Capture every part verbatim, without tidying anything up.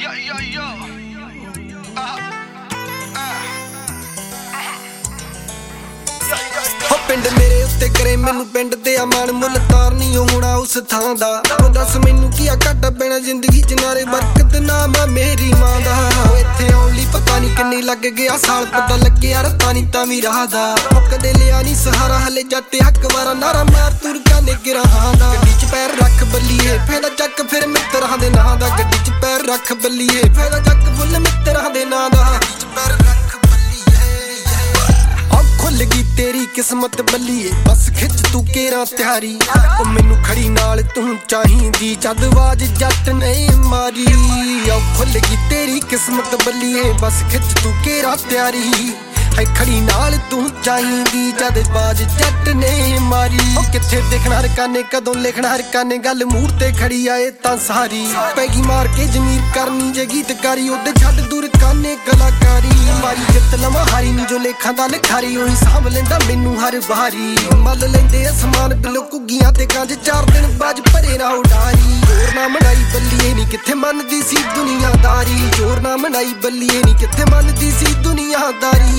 ਪਿੰਡ ਮੇਰੇ ਉੱਤੇ ਕਰੇ ਮੈਨੂੰ ਪਿੰਡ ਤੇ ਅਮਾਨ ਮੁੱਲ ਤਾਰਨੀ ਹੋਣਾ ਉਸ ਥਾਂ ਦਾ। ਉਹ ਦੱਸ ਮੈਨੂੰ ਕੀ ਆ ਘਾਟਾ ਪੈਣਾ ਜ਼ਿੰਦਗੀ ਚ ਨਾਰੇ ਬਰਕਤ ਨਾਮ ਆ ਮੇਰੀ ਮਾਂ ਦਾ। ਇੱਥੇ ਆਉਣ ਲਈ ਪਤਾ ਨਹੀਂ ਕਿੰਨੀ ਲੱਗ ਗਿਆ ਸਾਲ, ਪਤਾ ਲੱਗਿਆ ਰਤਾ ਨਹੀਂ ਤਾਂ ਵੀ ਰਾਹ ਦਾ। ਕਦੇ ਲਿਆ ਨਹੀਂ ਸਹਾਰਾ ਹਲੇ ਜੱਟ ਹੱਕ ਵਾਰਾ ਨਾਰਾ ਮਾਰ ਤੁਰ ਕਾਨੇ ਗਿਰਾਹਾਂ ਦਾ। ਗੱਡੀ ਚ ਪੈਰ ਰੱਖ ਬੱਲੀਏ ਫੇਰ ਚੱਕ ਫਿਰ ਮਿੱਤਰਾਂ ਦੇ ਨਾਂ ਦਾ। ਗੱਡੀ ਚ ਪੈਰ ਰੱਖ ਬੱਲੀਏ ਫੇਰ ਚੱਕ ਫੁੱਲ ਮਿੱਤਰਾਂ ਦੇ ਨਾਂ ਦਾ। ਗੱਡੀ ਚ ਪੈਰ ਰੱਖ ਖੁੱਲ ਗਈ ਤੇਰੀ ਕਿਸਮਤ ਬੱਲੀਏ ਬਸ ਖਿੱਚ ਤੂੰ ਕੇਰਾ ਤਿਆਰੀ। ਉਹ ਮੈਨੂੰ ਖੜੀ ਨਾਲ ਤੂੰ ਚਾਹੀਦੀ ਜਦ ਆਵਾਜ਼ ਜੱਟ ਨੇ ਮਾਰੀ। ਉਹ ਖੁੱਲ ਗਈ ਤੇਰੀ ਕਿਸਮਤ ਬੱਲੀਏ ਬਸ ਖਿੱਚ ਤੂੰ ਕੇਰਾ ਤਿਆਰੀ। ਹੈ ਖੜੀ ਨਾਲ ਤੂੰ ਚਾਹੀਦੀ ਜਦ ਆਵਾਜ਼ ਜੱਟ ਨੇ ਮਾਰੀ। ਉਹ ਕਿੱਥੇ ਦੇਖਣਾ ਰਕਾਨੇ ਕਦੋਂ ਲਿਖਣਾ ਰਕਾਨੇ ਗੱਲ ਮੂਡ ਤੇ ਖੜੀ ਆਏ ਤਾਂ ਸਾਰੀ। ਪੈਗੀ ਮਾਰ ਕੇ ਜ਼ਮੀਰ ਕਰਨੀ ਜੇ ਗੀਤਕਾਰੀ ਉਹਦੇ ਛੱਡ ਦੂਰ ਕਾਨੇ ਕਲਾਕਾਰੀ। ਮਾਰੀ ਜਿੱਤ ਲਵਾਂ ਹਾਰੀ ਨੀ ਜੋ ਲੇਖਾਂ ਦਾ ਲਿਖਾਰੀ ਉਹੀ ਸਾਂਭ ਲੈਂਦਾ ਮੈਨੂੰ ਹਰ ਵਾਰੀ। ਮੱਲ ਲੈਂਦੇ ਅਸਮਾਨ ਬਿਲੋ ਘੁੱਗੀਆਂ ਤੇ ਕੰਜ ਚਾਰ ਦਿਨ ਬਾਜ ਭਰੇ ਨਾ ਉਡਾਰੀ। ਜੋਰ ਨਾ ਮਨਾਈ ਬੱਲੀਏ ਨੀ ਕਿੱਥੇ ਮੰਨਦੀ ਸੀ ਦੁਨੀਆਦਾਰੀ। ਜੋਰ ਨਾ ਮਨਾਈ ਬੱਲੀਏ ਨੀ ਕਿੱਥੇ ਮੰਨਦੀ ਸੀ ਦੁਨੀਆਦਾਰੀ।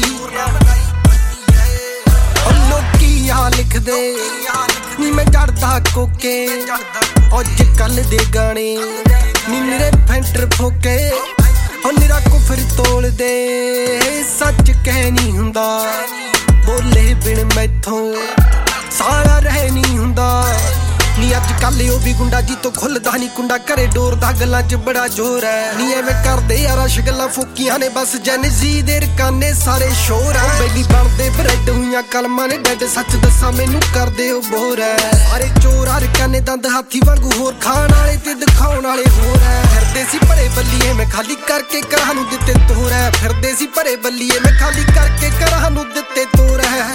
ਲੋਕੀ ਆ ਲਿਖਦੇ ਨੀ ਮੈਂ ਜੜਦਾ ਕੋਕੇ ਅੱਜ ਕੱਲ ਦੇ ਗਾਣੇ ਨੀ ਮੇਰੇ ਫੈਂਟਰ ਫੋਕੇ। ਉਹ ਨਿਰਾ ਕੁਫਰ ਤੋਲਦੇ ਸੱਚ ਕਹਿ ਨਹੀਂ ਹੁੰਦਾ ਬੋਲੇ ਬਿਨ ਮੈਥੋਂ ਸਾਲਾ ਰਹਿ ਨਹੀਂ ਹੁੰਦਾ। ਨੀ ਅੱਜ ਕੱਲ ਉਹ ਵੀ ਗੁੰਡਾ ਜੀ ਤੋਂ ਖੁੱਲਦਾ ਨੀ ਕੁੰਡਾ ਘਰੇ ਡੋਰ ਦਾ ਗੱਲਾਂ ਚ ਬੜਾ ਜ਼ੋਰ ਹੈ। ਨੀ ਐਵੇਂ ਕਰਦੇ ਯਾਰ ਅਸ਼ ਗੱਲਾਂ ਫੋਕੀਆਂ ਨੇ ਬਸ ਜੈਨਜ਼ੀ ਦੇ ਰਕਾਨੇ ਸਾਰੇ ਸ਼ੋਰ ਹੈ। ਬੈਲੀ ਬਣਦੇ ਬਰੈਡ ਹੋਈਆਂ ਕਲਮਾਂ ਨੇ ਡੈਡ ਸੱਚ ਦੱਸਾਂ ਮੈਨੂੰ ਕਰਦੇ ਉਹ ਬੋਰ ਹੈ। ਸਾਰੇ ਚੋਰ ਆ ਰਕਾਨੇ ਦੰਦ ਹਾਥੀ ਵਾਂਗੂ ਹੋਰ ਖਾਣ ਵਾਲੇ ਤੇ ਦਿਖਾਉਣ ਵਾਲੇ ਹੋਰ ਹੈ। ਫਿਰਦੇ ਸੀ ਭਰੇ ਬੱਲੀਏ ਮੈਂ ਖਾਲੀ ਕਰਕੇ ਘਰਾਂ ਨੂੰ ਦਿੱਤੇ ਤੋਰ ਹੈ। ਫਿਰਦੇ ਸੀ ਭਰੇ ਬੱਲੀਏ ਮੈਂ ਖਾਲੀ ਕਰਕੇ ਘਰਾਂ ਨੂੰ ਦਿੱਤੇ ਤੋਰ ਹੈ।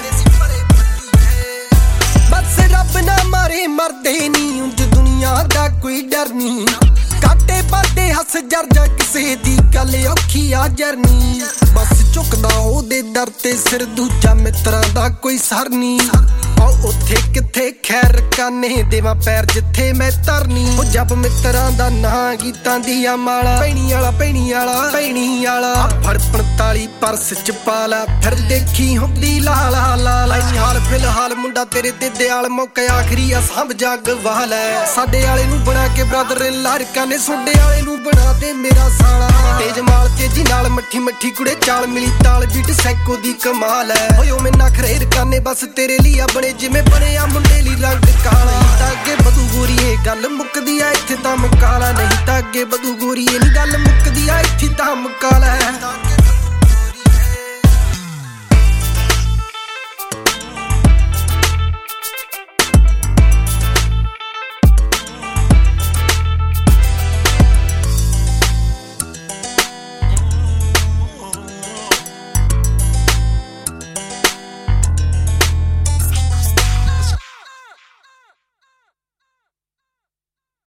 ਬਸ ਰੱਬ ਨਾ ਮਾਰੇ ਮਰਦੇ ਨੀ ਉਂਝ ਦੁਨੀਆ ਦਾ ਕੋਈ ਡਰ ਨੀ। ਕਾਟੇ ਬਾਟੇ ਹੱਸ ਜਰ ਜਾ ਕਿਸੇ ਦੀ ਗੱਲ ਔਖੀ ਆ ਜਰਨੀ। ਬਸ ਝੁਕਦਾ ਉਹਦੇ ਦਰ ਤੇ ਸਿਰ ਦੂਜਾ ਮਿੱਤਰਾਂ ਦਾ ਕੋਈ ਸਰ ਨੀ। ਆਹ ਉੱਥੇ ਕਿੱਥੇ ਖੈਰ ਕਾਨੇ ਦੇਵਾਂ ਪੈਰ ਜਿੱਥੇ ਮੈਂ ਤਰਨੀ। ਉਹ ਜਪ ਮਿੱਤਰਾਂ ਦਾ ਨਾਂ ਗੀਤਾਂ ਦੀਆਂ ਮਾਲਾ ਪੈਣੀ ਵਾਲਾ ਪੈਣੀ ਵਾਲਾ ਪੈਣੀ ਵਾਲਾ। ਫੜ ਪੰਤਾਲੀ ਪਰਸ ਚ ਪਾਲਾ ਫਿਰ ਦੇਖੀ ਹੁੰਦੀ ਲਾਲਾ ਲਾਲਾ। ਹਾਲ ਫਿਲਹਾਲ ਮੁੰਡਾ ਤੇਰੇ ਤੇ ਦਿਆਲ ਮੌਕੇ ਆਖਰੀ ਆ ਸਭ ਜੱਗ ਵਾਲ ਹੈ। ਸਾਡੇ ਵਾਲੇ ਨੂੰ ਬਣਾ ਕੇ ਬ੍ਰਦਰ ਲਾਰਕਾਂ ਨੇ ਸੋਡੇ ਵਾਲੇ ਨੂੰ ਬਣਾ ਦੇ ਮੇਰਾ ਸਾਲਾ। ਤੇਜ ਮਾਲ ਤੇਜੀ ਨਾਲ ਮੱਠੀ ਮੱਠੀ ਕੁੜੇ ਚਾਲ ਮਿਲੀ ਤਾਲ ਬੀਟ ਸੈਕੋ ਦੀ ਕਮਾਲ ਹੈ। ਓਏ ਉਹ ਮੈਨਾਂ ਖਰੇਰ ਕਾਨੇ ਬਸ ਤੇਰੇ ਲਈ ਆ ਬਣੇ ਜਿਵੇਂ ਬਣਿਆ ਮੁੰਡੇ ਲਈ ਰੰਗ ਕਾਲਾ। ਤਾਂ ਅੱਗੇ ਬਦੂ ਗੋਰੀਏ ਗੱਲ ਮੁੱਕਦੀ ਆ ਇੱਥੇ ਤਾਂ ਮੁਕਾਲਾ ਨਹੀਂ ਤਾਂ ਅੱਗੇ ਬਦੂ ਗੋਰੀਏ ਨੀ ਗੱਲ ਮੁੱਕਦੀ ਆ ਇੱਥੇ ਤਾਂ ਮੁਕਾਲਾ।